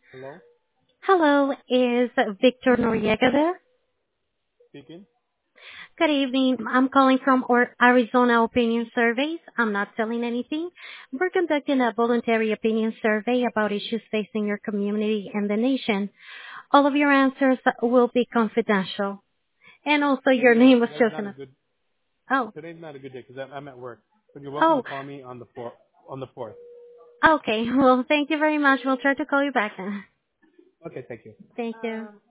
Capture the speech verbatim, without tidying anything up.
Hello? Hello, is Victor Noriega there? Speaking? Good evening. I'm calling from Or- Arizona Opinion Surveys. I'm not selling anything. We're conducting a voluntary opinion survey about issues facing your community and the nation. All of your answers will be confidential. And also You your know what? name was Today's not a chosen. good Oh, today's not a good day because I'm, I'm at work. But you're welcome to oh, call me on the four on the fourth. okay. Well, thank you very much. We'll try to call you back then. Okay, thank you. Thank you.